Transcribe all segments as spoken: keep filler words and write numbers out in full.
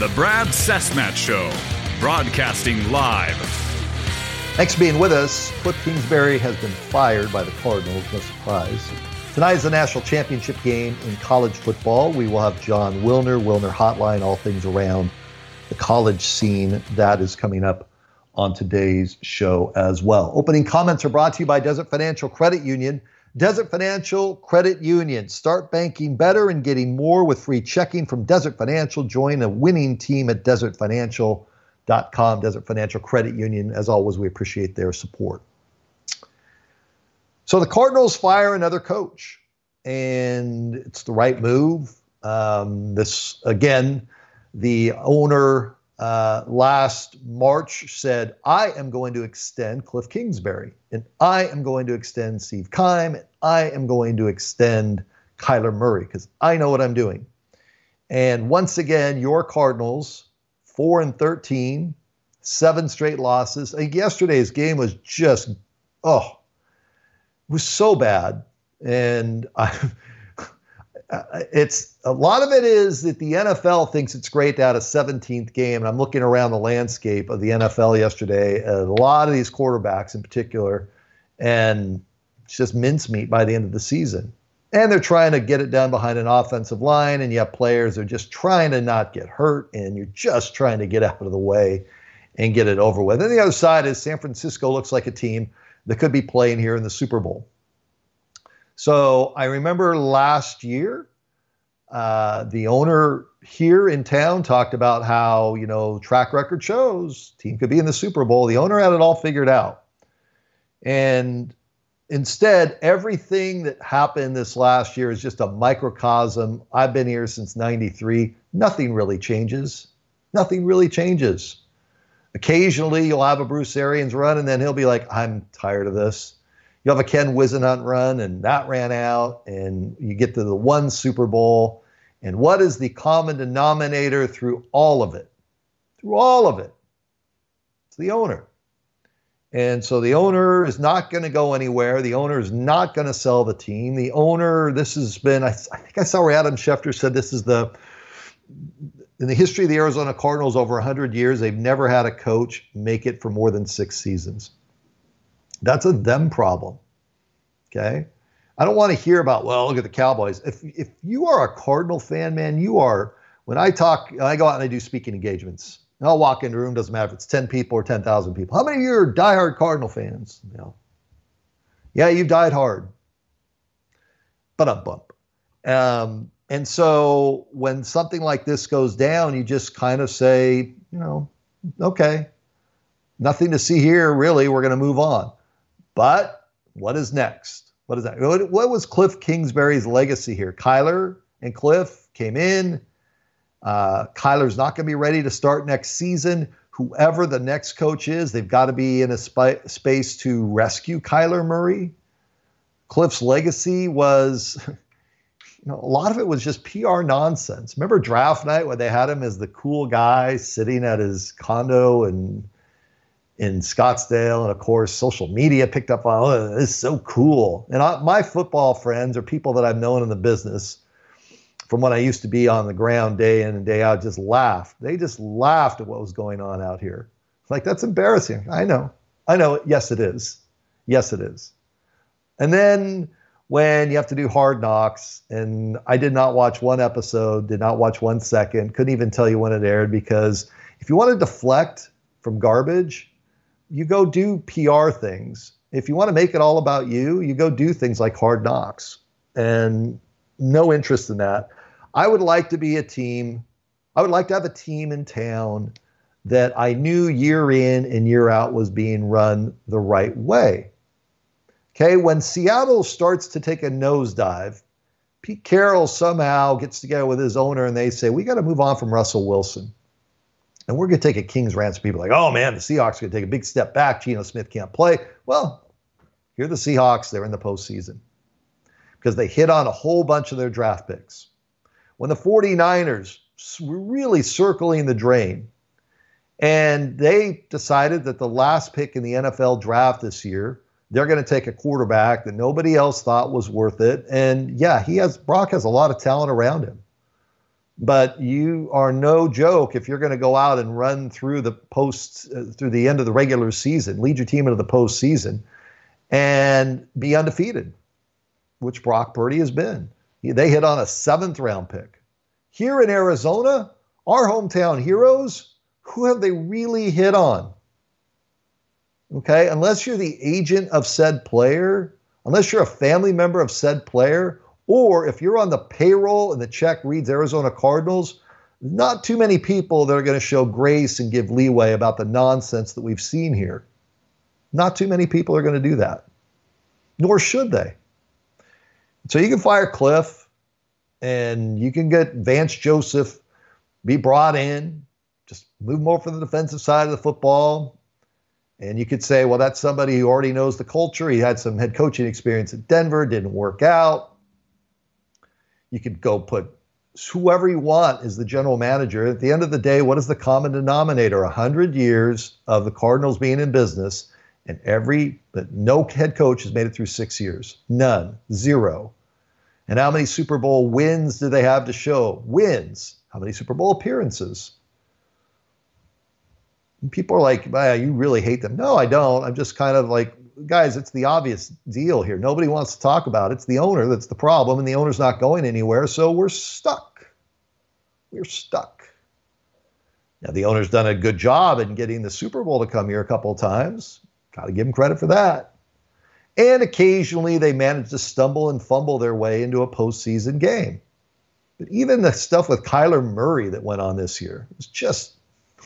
The Brad Cessmat Show, broadcasting live. Thanks for being with us. Cliff Kingsbury has been fired by the Cardinals, no surprise. Tonight is the national championship game in college football. We will have John Wilner, Wilner Hotline, all things around the college scene. That is coming up on today's show as well. Opening comments are brought to you by Desert Financial Credit Union. Desert Financial Credit Union. Start banking better and getting more with free checking from Desert Financial. Join a winning team at desert financial dot com. Desert Financial Credit Union. As always, we appreciate their support. So the Cardinals fire another coach, and it's the right move. Um, this, again, the owner uh, last March said, I am going to extend Cliff Kingsbury, and I am going to extend Steve Keim, and I am going to extend Kyler Murray, because I know what I'm doing. And once again, your Cardinals, four and thirteen, seven straight losses. I think yesterday's game was just, oh, it was so bad. And I, it's a lot of it is that the N F L thinks it's great to have a seventeenth game. And I'm looking around the landscape of the N F L yesterday, a lot of these quarterbacks in particular, and it's just mincemeat by the end of the season. And they're trying to get it done behind an offensive line, and you have players that are just trying to not get hurt, and you're just trying to get out of the way and get it over with. And the other side is San Francisco looks like a team that could be playing here in the Super Bowl. So I remember last year, uh, the owner here in town talked about how, you know, track record shows team could be in the Super Bowl. The owner had it all figured out. And instead, everything that happened this last year is just a microcosm. I've been here since ninety-three. Nothing really changes. Nothing really changes. Occasionally, you'll have a Bruce Arians run, and then he'll be like, I'm tired of this. You have a Ken Whisenhunt run, and that ran out, and you get to the one Super Bowl. And what is the common denominator through all of it? Through all of it, it's the owner. And so the owner is not going to go anywhere. The owner is not going to sell the team. The owner, this has been, I, I think I saw where Adam Schefter said this is the, in the history of the Arizona Cardinals over one hundred years, they've never had a coach make it for more than six seasons. That's a them problem, okay? I don't want to hear about, well, look at the Cowboys. If if you are a Cardinal fan, man, you are, when I talk, I go out and I do speaking engagements. And I'll walk into a room, doesn't matter if it's ten people or ten thousand people. How many of you are diehard Cardinal fans? You know, yeah, you've died hard. But I'm bump. Um, and so when something like this goes down, you just kind of say, you know, okay, nothing to see here, really. We're going to move on. But what is next? What is that? What, what was Cliff Kingsbury's legacy here? Kyler and Cliff came in. Uh, Kyler's not going to be ready to start next season. Whoever the next coach is, they've got to be in a sp- space to rescue Kyler Murray. Cliff's legacy was, you know, a lot of it was just P R nonsense. Remember draft night when they had him as the cool guy sitting at his condo and in Scottsdale, and of course, social media picked up on, oh, this is so cool. And I, my football friends or people that I've known in the business from when I used to be on the ground day in and day out just laughed. They just laughed at what was going on out here. It's like, that's embarrassing. I know. I know. Yes, it is. Yes, it is. And then when you have to do Hard Knocks, and I did not watch one episode, did not watch one second, couldn't even tell you when it aired, because if you want to deflect from garbage, you go do P R things. If you want to make it all about you, you go do things like Hard Knocks. And no interest in that. I would like to be a team. I would like to have a team in town that I knew year in and year out was being run the right way. Okay, when Seattle starts to take a nosedive, Pete Carroll somehow gets together with his owner and they say, we got to move on from Russell Wilson. And we're going to take a king's ransom. People are like, oh man, the Seahawks are going to take a big step back. Geno Smith can't play. Well, here are the Seahawks. They're in the postseason because they hit on a whole bunch of their draft picks. When the 49ers were really circling the drain, and they decided that the last pick in the N F L draft this year, they're going to take a quarterback that nobody else thought was worth it. And yeah, he has Brock has a lot of talent around him. But you are no joke if you're going to go out and run through the posts, uh, through the end of the regular season, lead your team into the postseason, and be undefeated, which Brock Purdy has been. They hit on a seventh round pick. Here in Arizona, our hometown heroes, who have they really hit on? Okay, unless you're the agent of said player, unless you're a family member of said player, or if you're on the payroll and the check reads Arizona Cardinals, not too many people that are going to show grace and give leeway about the nonsense that we've seen here. Not too many people are going to do that, nor should they. So you can fire Cliff, and you can get Vance Joseph, be brought in, just move more from the defensive side of the football. And you could say, well, that's somebody who already knows the culture. He had some head coaching experience at Denver, didn't work out. You could go put whoever you want as the general manager. At the end of the day, what is the common denominator? A hundred years of the Cardinals being in business, and every, but no head coach has made it through six years. None. Zero. And how many Super Bowl wins do they have to show? Wins. How many Super Bowl appearances? And people are like, well, you really hate them. No, I don't. I'm just kind of like, guys, it's the obvious deal here. Nobody wants to talk about it. It's the owner that's the problem, and the owner's not going anywhere, so we're stuck. We're stuck. Now, the owner's done a good job in getting the Super Bowl to come here a couple of times. Got to give him credit for that. And occasionally they manage to stumble and fumble their way into a postseason game. But even the stuff with Kyler Murray that went on this year was just...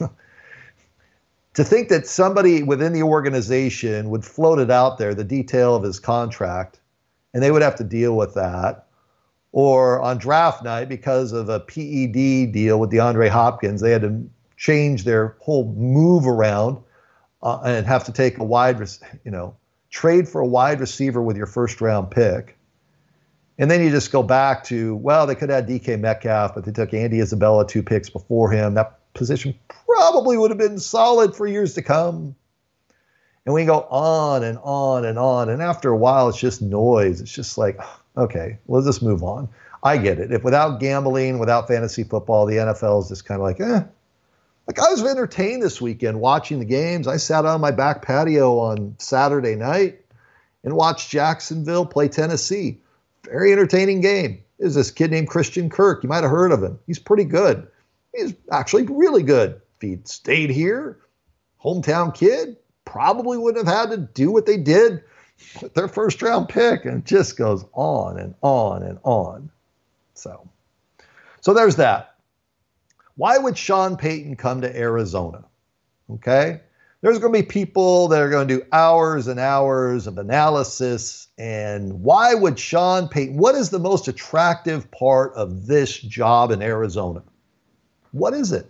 To think that somebody within the organization would float it out there, the detail of his contract, and they would have to deal with that. Or on draft night, because of a P E D deal with DeAndre Hopkins, they had to change their whole move around uh, and have to take a wide, you know, trade for a wide receiver with your first round pick. And then you just go back to, well, they could have had D K Metcalf, but they took Andy Isabella two picks before him. That position probably would have been solid for years to come. And we go on and on and on. And after a while, it's just noise. It's just like, okay, let's just move on. I get it. If without gambling, without fantasy football, the N F L is just kind of like, eh. Like I was entertained this weekend watching the games. I sat on my back patio on Saturday night and watched Jacksonville play Tennessee. Very entertaining game. There's this kid named Christian Kirk. You might have heard of him. He's pretty good. He's actually really good. If he'd stayed here, hometown kid, probably wouldn't have had to do what they did with their first round pick. And it just goes on and on and on. So, so there's that. Why would Sean Payton come to Arizona? Okay. There's going to be people that are going to do hours and hours of analysis. And why would Sean Payton, what is the most attractive part of this job in Arizona? What is it?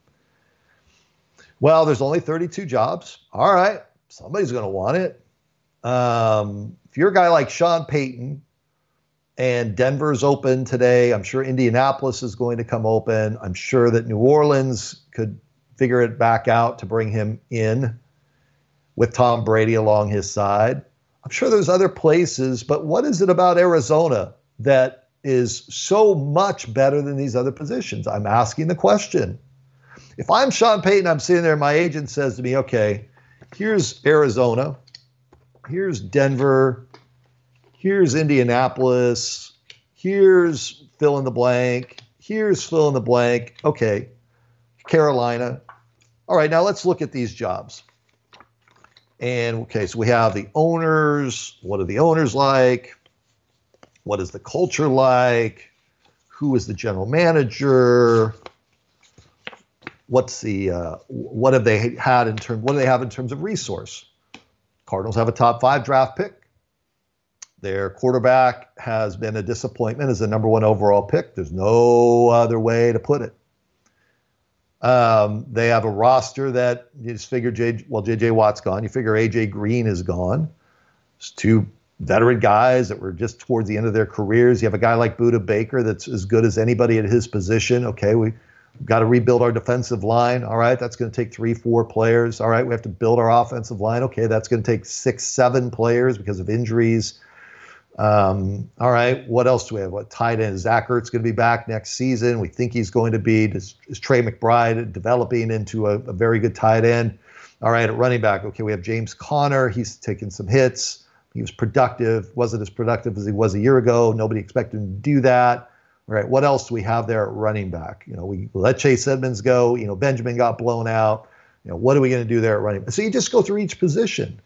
Well, there's only thirty-two jobs. All right. Somebody's going to want it. Um, if you're a guy like Sean Payton and Denver's open today, I'm sure Indianapolis is going to come open. I'm sure that New Orleans could figure it back out to bring him in with Tom Brady along his side. I'm sure there's other places, but what is it about Arizona that is so much better than these other positions? I'm asking the question. If I'm Sean Payton, I'm sitting there, my agent says to me, okay, here's Arizona, here's Denver, here's Indianapolis, here's fill in the blank, here's fill in the blank, okay, Carolina. All right, now let's look at these jobs. And okay, so we have the owners. What are the owners like? What is the culture like? Who is the general manager? What's the uh, what have they had in terms? What do they have in terms of resource? Cardinals have a top five draft pick. Their quarterback has been a disappointment as the number one overall pick. There's no other way to put it. Um, they have a roster that you just figure, J, well, J J Watt's gone. You figure A J Green is gone. It's two veteran guys that were just towards the end of their careers. You have a guy like Budda Baker that's as good as anybody at his position. Okay, we got to rebuild our defensive line. All right, that's going to take three, four players. All right, we have to build our offensive line. Okay, that's going to take six, seven players because of injuries. Um, all right, what else do we have? What tight end? Zach Ertz going to be back next season. We think he's going to be. Is, is Trey McBride developing into a, a very good tight end? All right, at running back, okay, we have James Conner. He's taken some hits. He was productive. Wasn't as productive as he was a year ago. Nobody expected him to do that. All right, what else do we have there at running back? You know, we let Chase Edmonds go. You know, Benjamin got blown out. You know, what are we going to do there at running back? So you just go through each position.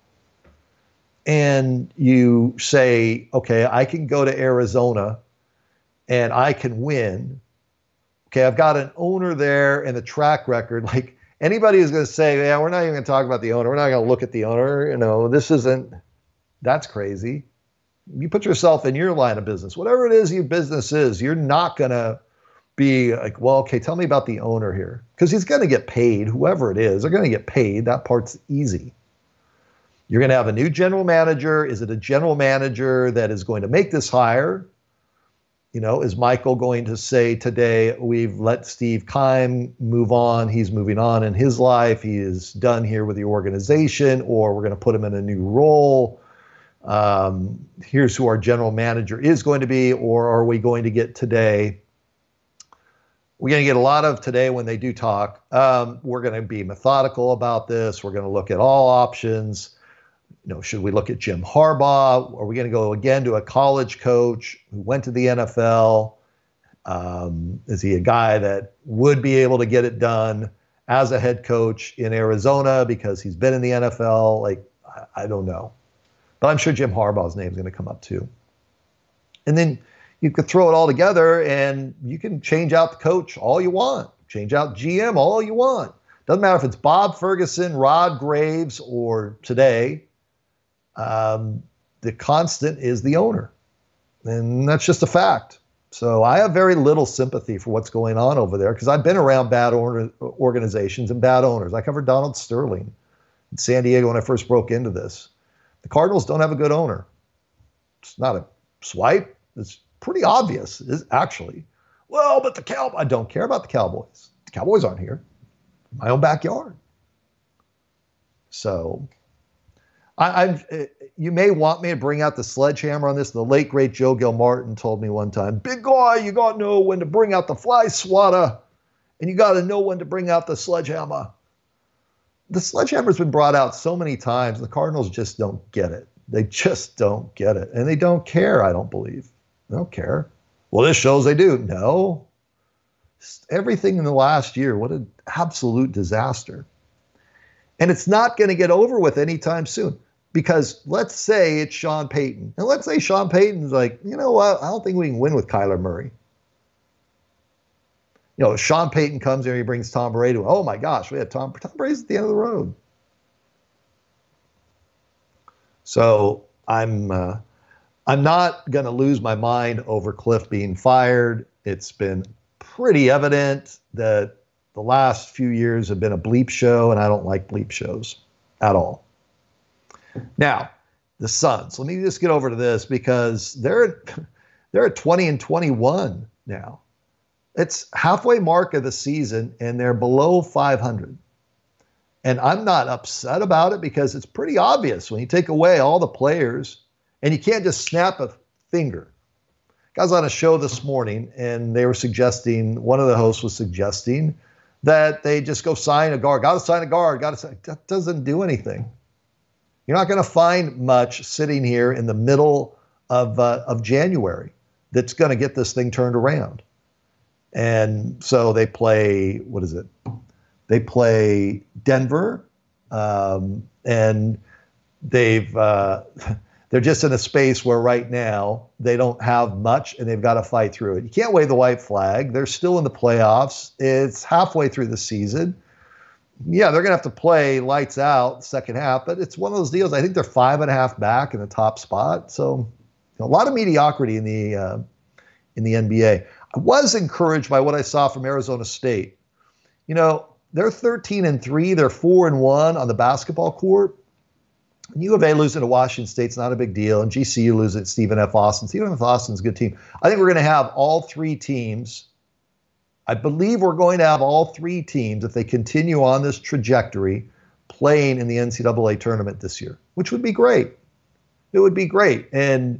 And you say, okay, I can go to Arizona and I can win. Okay, I've got an owner there and the track record. Like anybody who's going to say, yeah, we're not even going to talk about the owner. We're not going to look at the owner. You know, this isn't, that's crazy. You put yourself in your line of business. Whatever it is your business is, you're not going to be like, well, okay, tell me about the owner here. Because he's going to get paid, whoever it is. They're going to get paid. That part's easy. You're going to have a new general manager. Is it a general manager that is going to make this hire? You know, is Michael going to say today, we've let Steve Keim move on. He's moving on in his life. He is done here with the organization, or we're going to put him in a new role. Um, here's who our general manager is going to be, or are we going to get today? We're going to get a lot of today when they do talk. Um, we're going to be methodical about this. We're going to look at all options. You know, should we look at Jim Harbaugh? Are we going to go again to a college coach who went to the N F L? Um, is he a guy that would be able to get it done as a head coach in Arizona because he's been in the N F L? Like, I, I don't know. But I'm sure Jim Harbaugh's name is going to come up too. And then you could throw it all together and you can change out the coach all you want. Change out G M all you want. Doesn't matter if it's Bob Ferguson, Rod Graves, or today. Um, the constant is the owner. And that's just a fact. So I have very little sympathy for what's going on over there because I've been around bad or- organizations and bad owners. I covered Donald Sterling in San Diego when I first broke into this. The Cardinals don't have a good owner. It's not a swipe. It's pretty obvious, is actually. Well, but the Cowboys, I don't care about the Cowboys. The Cowboys aren't here. My own backyard. So I, I've, you may want me to bring out the sledgehammer on this. The late, great Joe Gilmartin told me one time, big guy, you got to know when to bring out the fly swatter, and you got to know when to bring out the sledgehammer. The sledgehammer's been brought out so many times. The Cardinals just don't get it. They just don't get it. And they don't care, I don't believe. They don't care. Well, this shows they do. No. Everything in the last year, what an absolute disaster. And it's not going to get over with anytime soon. Because let's say it's Sean Payton. And let's say Sean Payton's like, you know what? I don't think we can win with Kyler Murray. You know, Sean Payton comes here, he brings Tom Brady. Oh my gosh, we had Tom. Tom Brady's at the end of the road. So I'm uh, I'm not going to lose my mind over Cliff being fired. It's been pretty evident that the last few years have been a bleep show, and I don't like bleep shows at all. Now, the Suns. Let me just get over to this because they're they're at twenty and twenty-one now. It's halfway mark of the season, and they're below five hundred. And I'm not upset about it because it's pretty obvious when you take away all the players, and you can't just snap a finger. I was on a show this morning, and they were suggesting, one of the hosts was suggesting that they just go sign a guard. Got to sign a guard. Got to sign. That doesn't do anything. You're not going to find much sitting here in the middle of uh, of January that's going to get this thing turned around. And so they play, what is it? They play Denver, um, and they've uh, they're just in a space where right now they don't have much, and they've got to fight through it. You can't wave the white flag. They're still in the playoffs. It's halfway through the season. Yeah, they're going to have to play lights out second half, but it's one of those deals. I think they're five and a half back in the top spot. So you know, a lot of mediocrity in the uh, in the N B A. I was encouraged by what I saw from Arizona State. You know, they're thirteen and three. They're four and one on the basketball court. And U of A losing to Washington State's not a big deal. And G C U losing at Stephen F. Austin. Stephen F. Austin's a good team. I think we're going to have all three teams. I believe we're going to have all three teams, if they continue on this trajectory, playing in the N C double A tournament this year, which would be great. It would be great. And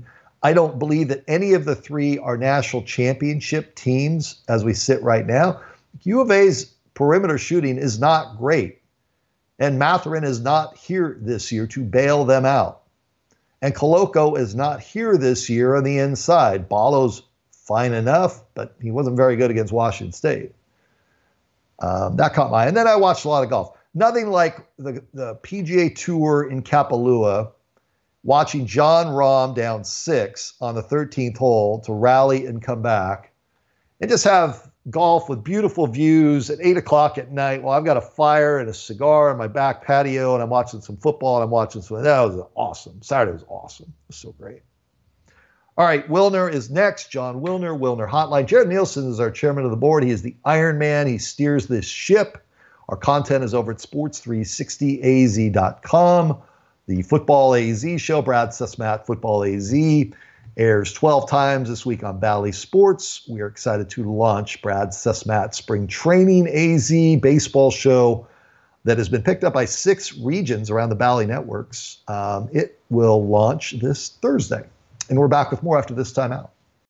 I don't believe that any of the three are national championship teams as we sit right now. U of A's perimeter shooting is not great. And Mathurin is not here this year to bail them out. And Koloko is not here this year on the inside. Ballo's fine enough, but he wasn't very good against Washington State. Um, that caught my eye. And then I watched a lot of golf. Nothing like the, the P G A Tour in Kapalua, watching Jon Rahm down six on the thirteenth hole to rally and come back, and just have golf with beautiful views at eight o'clock at night while I've got a fire and a cigar on my back patio and I'm watching some football and I'm watching some. That was awesome. Saturday was awesome. It was so great. All right, Wilner is next. John Wilner, Wilner Hotline. Jared Nielsen is our chairman of the board. He is the Iron Man. He steers this ship. Our content is over at sports three sixty a z dot com. The Football A Z show, Brad Sesmat, Football A Z, airs twelve times this week on Bally Sports. We are excited to launch Brad Sesmat Spring Training A Z baseball show that has been picked up by six regions around the Bally networks. Um, it will launch this Thursday. And we're back with more after this timeout.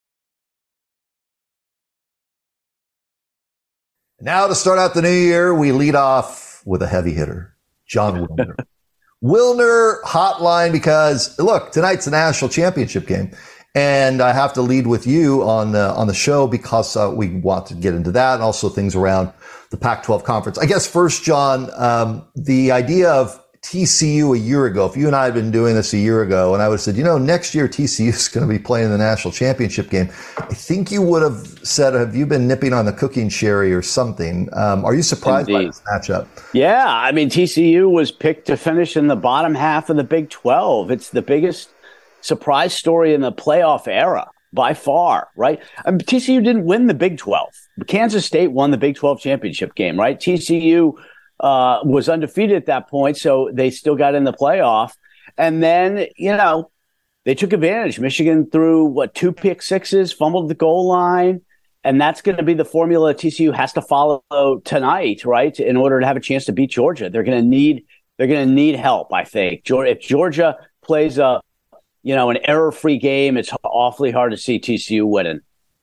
Now to start out the new year, we lead off with a heavy hitter, Jon Wilner. Wilner Hotline, because look, tonight's the national championship game, and I have to lead with you on the on the show because uh, we want to get into that and also things around the Pac twelve conference. I guess first, John, um, the idea of T C U a year ago. If you and I had been doing this a year ago, and I would have said, you know, next year T C U is going to be playing the national championship game, I think you would have said, have you been nipping on the cooking sherry or something? Um, are you surprised Indeed. by this matchup? Yeah, I mean, T C U was picked to finish in the bottom half of the Big twelve. It's the biggest surprise story in the playoff era by far, right? I mean, T C U didn't win the Big twelve. Kansas State won the Big twelve championship game, right? T C U Uh, was undefeated at that point, so they still got in the playoff. And then, you know, they took advantage. Michigan threw, what, two pick sixes, fumbled the goal line, and that's going to be the formula T C U has to follow tonight, right, in order to have a chance to beat Georgia. They're going to need they're going to need help, I think. If Georgia plays a, you know, an error-free game, it's awfully hard to see T C U winning.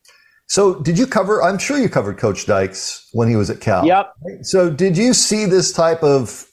So did you cover, I'm sure you covered Coach Dykes when he was at Cal. Yep. Right? So did you see this type of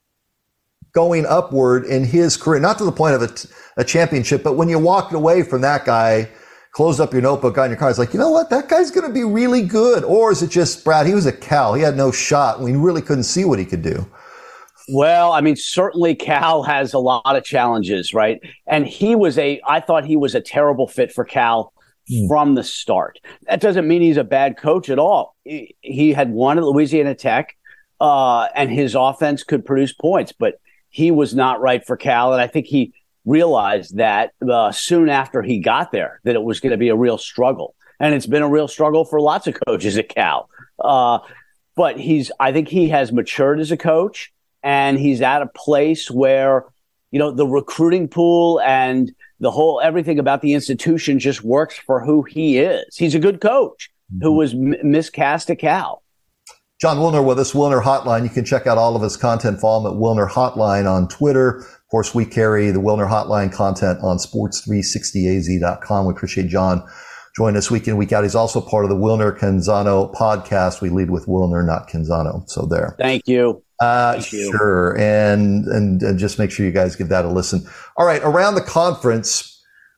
going upward in his career, not to the point of a, a championship, but when you walked away from that guy, closed up your notebook on your car, it's like, you know what, that guy's going to be really good. Or is it just, Brad, he was at Cal, he had no shot, we really couldn't see what he could do? Well, I mean, certainly Cal has a lot of challenges, right? And he was a, I thought he was a terrible fit for Cal from the start. That doesn't mean he's a bad coach at all. He, he had won at Louisiana Tech, uh, and his offense could produce points, but he was not right for Cal. And I think he realized that uh, soon after he got there, that it was going to be a real struggle. And it's been a real struggle for lots of coaches at Cal. Uh, but he's, I think he has matured as a coach, and he's at a place where, you know, the recruiting pool and the whole, everything about the institution just works for who he is. He's a good coach who was m- miscast at Cal. Jon Wilner with us, Wilner Hotline. You can check out all of his content. Follow him at Wilner Hotline on Twitter. Of course, we carry the Wilner Hotline content on sports three sixty a z dot com. We appreciate John joining us week in, week out. He's also part of the Wilner Canzano podcast. We lead with Wilner, not Canzano. So there. Thank you. Uh, Thank you. Sure. And, and, and just make sure you guys give that a listen. All right. Around the conference,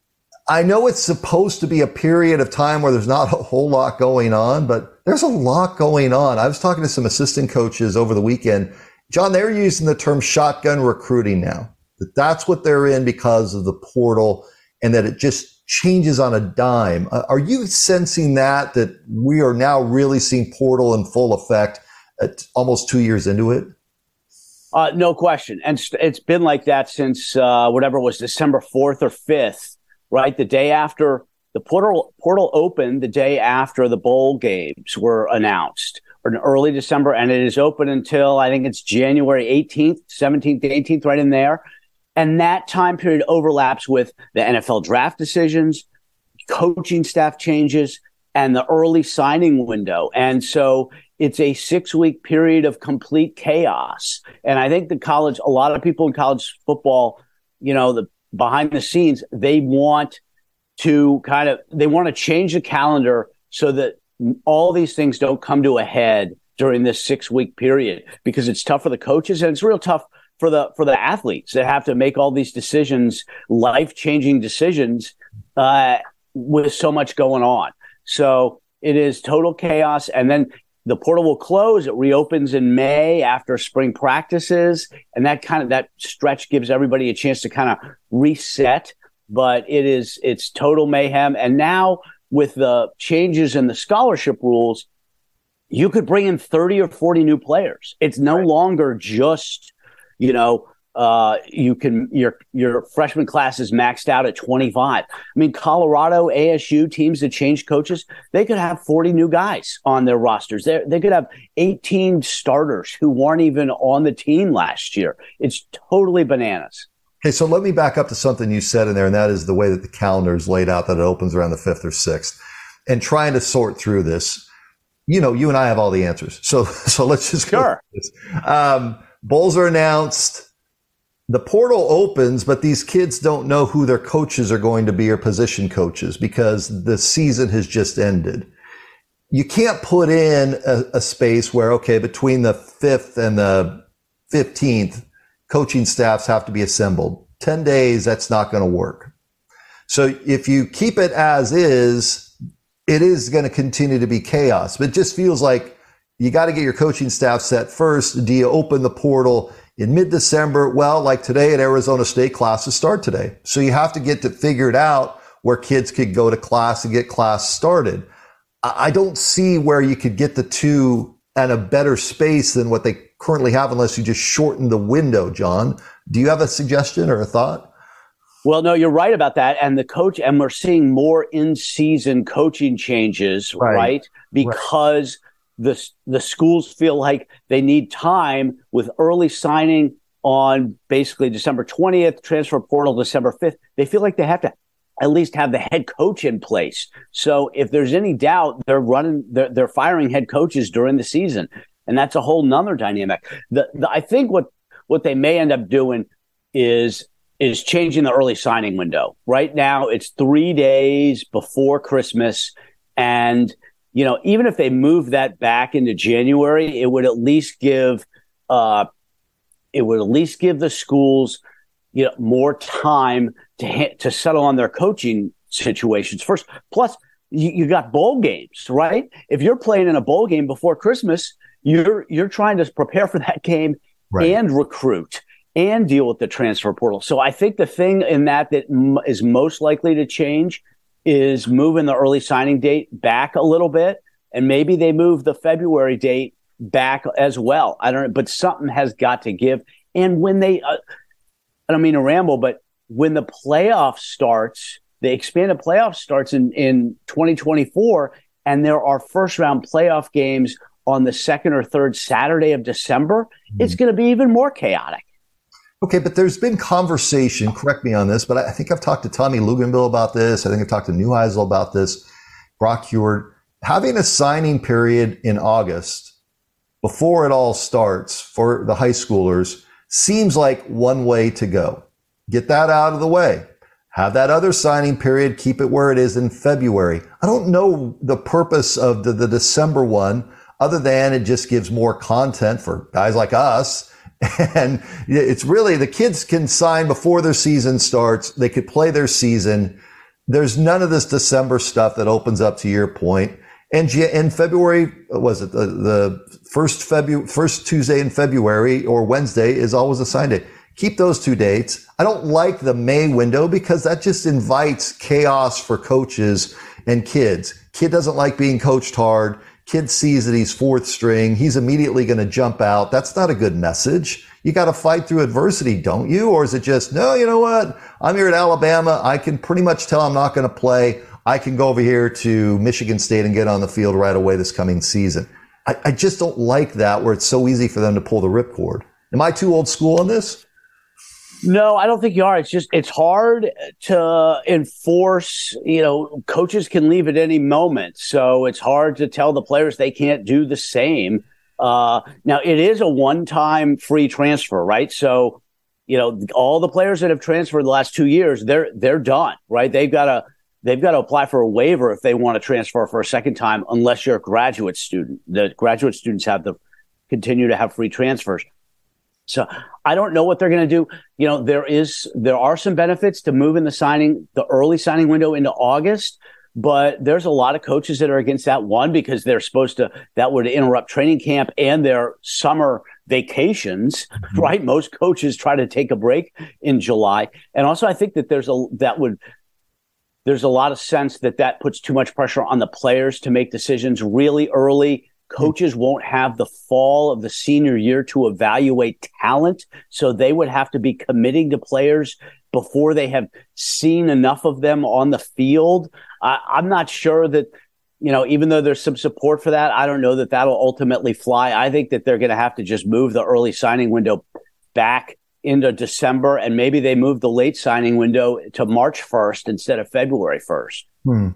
I know it's supposed to be a period of time where there's not a whole lot going on, but there's a lot going on. I was talking to some assistant coaches over the weekend. John, they're using the term shotgun recruiting now. That that's what they're in because of the portal, and that it just changes on a dime. Uh, are you sensing that, that we are now really seeing portal in full effect at almost two years into it? Uh, no question. And it's been like that since uh, whatever it was, December fourth or fifth, right? The day after the portal portal opened, the day after the bowl games were announced, or in early December, and it is open until I think it's January eighteenth, seventeenth, eighteenth, right in there. And that time period overlaps with the N F L draft decisions, coaching staff changes, and the early signing window. And so it's a six-week period of complete chaos. And I think the college, a lot of people in college football, you know, the behind the scenes, they want to kind of, they want to change the calendar so that all these things don't come to a head during this six week period, because it's tough for the coaches and it's real tough for the, for the athletes that have to make all these decisions, life-changing decisions, uh, with so much going on. So it is total chaos. And then the portal will close. It reopens in May after spring practices. And that kind of, that stretch gives everybody a chance to kind of reset. But it is, it's total mayhem. And now with the changes in the scholarship rules, you could bring in thirty or forty new players. It's no right. longer just, you know, uh, you can, your, your freshman class is maxed out at twenty-five. I mean, Colorado, A S U teams that change coaches, they could have forty new guys on their rosters. They they could have eighteen starters who weren't even on the team last year. It's totally bananas. Okay, so let me back up to something you said in there, and that is the way that the calendar is laid out, that it opens around the fifth or sixth. And trying to sort through this, you know, you and I have all the answers. So so let's just go sure. through this. Um, bowls are announced. The portal opens, but these kids don't know who their coaches are going to be or position coaches because the season has just ended. You can't put in a, a space where, okay, between the fifth and the fifteenth, coaching staffs have to be assembled. ten days, that's not going to work. So if you keep it as is, it is going to continue to be chaos. But it just feels like you got to get your coaching staff set first. Do you open the portal in mid-December? Well, like today at Arizona State, classes start today. So you have to get to figure it out where kids could go to class and get class started. I don't see where you could get the two at a better space than what they currently have unless you just shorten the window, John. Do you have a suggestion or a thought? Well, no, you're right about that. And the coach, and we're seeing more in-season coaching changes, right? right? Because right. the the schools feel like they need time with early signing on basically December twentieth, transfer portal December fifth. They feel like they have to at least have the head coach in place. So if there's any doubt, they're running, they're, they're firing head coaches during the season. And that's a whole nother dynamic. The, the I think what, what they may end up doing is, is changing the early signing window. Right now, it's three days before Christmas. And, you know, even if they move that back into January, it would at least give, uh, it would at least give the schools, you know, more time to ha- to settle on their coaching situations first. Plus, you, you got bowl games, right? If you're playing in a bowl game before Christmas, you're you're trying to prepare for that game right. and recruit and deal with the transfer portal. So I think the thing in that that m- is most likely to change is moving the early signing date back a little bit, and maybe they move the February date back as well. I don't know, but something has got to give. And when they, uh, I don't mean to ramble, but when the playoff starts, the expanded playoff starts in, in twenty twenty-four, and there are first round playoff games on the second or third Saturday of December, mm-hmm. it's going to be even more chaotic. Okay, but there's been conversation, correct me on this, but I think I've talked to Tommy Luganville about this. I think I've talked to Neuheisel about this, Brock Huard. Having a signing period in August before it all starts for the high schoolers seems like one way to go. Get that out of the way. Have that other signing period, keep it where it is in February. I don't know the purpose of the, the December one other than it just gives more content for guys like us. And it's really, the kids can sign before their season starts. They could play their season. There's none of this December stuff that opens up to your point. And in February, was it the, the first February, first Tuesday in February or Wednesday is always a sign day. Keep those two dates. I don't like the May window because that just invites chaos for coaches and kids. Kid doesn't like being coached hard. Kid sees that he's fourth string. He's immediately going to jump out. That's not a good message. You got to fight through adversity, don't you? Or is it just, no, you know what? I'm here at Alabama. I can pretty much tell I'm not going to play. I can go over here to Michigan State and get on the field right away this coming season. I, I just don't like that where it's so easy for them to pull the ripcord. Am I too old school on this? No, I don't think you are. It's just, it's hard to enforce, you know, coaches can leave at any moment. So it's hard to tell the players they can't do the same. Uh, now it is a one-time free transfer, right? So, you know, all the players that have transferred the last two years, they're, they're done, right? They've got to, they've got to apply for a waiver if they want to transfer for a second time, unless you're a graduate student. The graduate students have to continue to have free transfers. So I don't know what they're going to do. You know, there is, there are some benefits to moving the signing, the early signing window into August, but there's a lot of coaches that are against that. One, because they're supposed to, that would interrupt training camp and their summer vacations, mm-hmm. right? Most coaches try to take a break in July. And also I think that there's a, that would, there's a lot of sense that that puts too much pressure on the players to make decisions really early. Coaches won't have the fall of the senior year to evaluate talent, so they would have to be committing to players before they have seen enough of them on the field. I, I'm not sure that, you know, even though there's some support for that, I don't know that that'll ultimately fly. I think that they're going to have to just move the early signing window back into December, and maybe they move the late signing window to March first instead of February first. Hmm.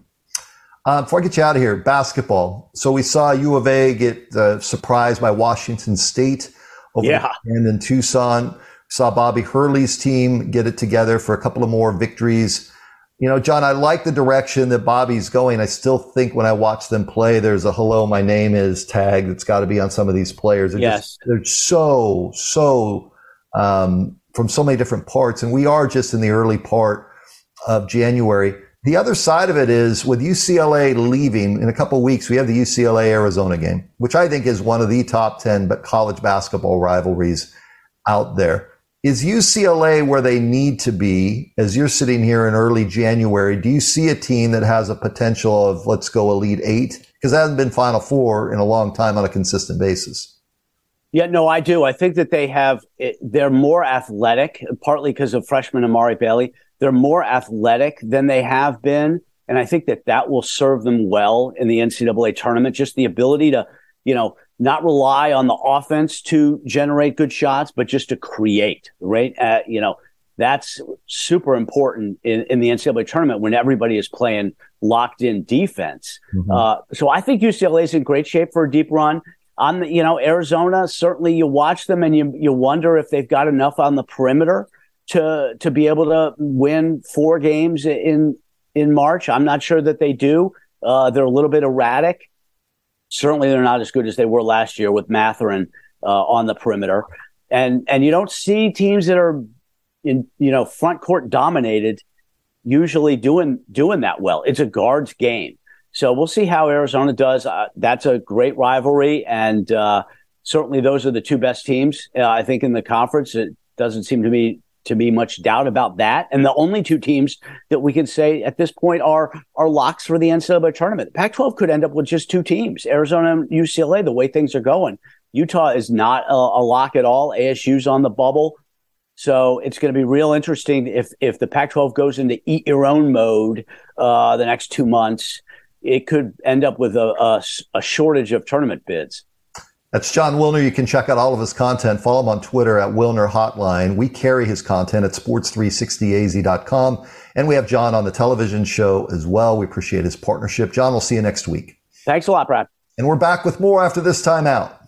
Uh, before I get you out of here, basketball. So we saw U of A get uh, surprised by Washington State over yeah. the weekend in Tucson. We saw Bobby Hurley's team get it together for a couple of more victories. You know, John, I like the direction that Bobby's going. I still think when I watch them play, there's a "hello, my name is" tag that's got to be on some of these players. They're yes. just, they're so, so um, from so many different parts. And we are just in the early part of January. The other side of it is with U C L A leaving in a couple of weeks, we have the U C L A Arizona game, which I think is one of the top ten but college basketball rivalries out there. Is U C L A where they need to be as you're sitting here in early January? Do you see a team that has a potential of, let's go Elite Eight? Because that hasn't been Final Four in a long time on a consistent basis. Yeah, no, I do. I think that they have, they're more athletic, partly because of freshman Amari Bailey. They're more athletic than they have been. And I think that that will serve them well in the N C double A tournament. Just the ability to, you know, not rely on the offense to generate good shots, but just to create, right? Uh, you know, that's super important in, in the N C double A tournament when everybody is playing locked in defense. Mm-hmm. Uh, so I think U C L A is in great shape for a deep run. On the, you know, Arizona, certainly you watch them and you, you wonder if they've got enough on the perimeter to to be able to win four games in in March. I'm not sure that they do. Uh, they're a little bit erratic. Certainly they're not as good as they were last year with Mathurin uh, on the perimeter. And and you don't see teams that are in, you know, front court dominated usually doing doing that well. It's a guards game. So we'll see how Arizona does. Uh, that's a great rivalry, and uh, certainly those are the two best teams, uh, I think, in the conference. It doesn't seem to me to be much doubt about that. And the only two teams that we can say at this point are are locks for the N C double A tournament. The Pac twelve could end up with just two teams, Arizona and U C L A, the way things are going. Utah is not a, a lock at all. A S U's on the bubble. So it's going to be real interesting if if the Pac twelve goes into eat your own mode uh, the next two months. It could end up with a, a, a shortage of tournament bids. That's Jon Wilner. You can check out all of his content. Follow him on Twitter at Wilner Hotline. We carry his content at sports three sixty a z dot com. And we have John on the television show as well. We appreciate his partnership. John, we'll see you next week. Thanks a lot, Brad. And we're back with more after this timeout.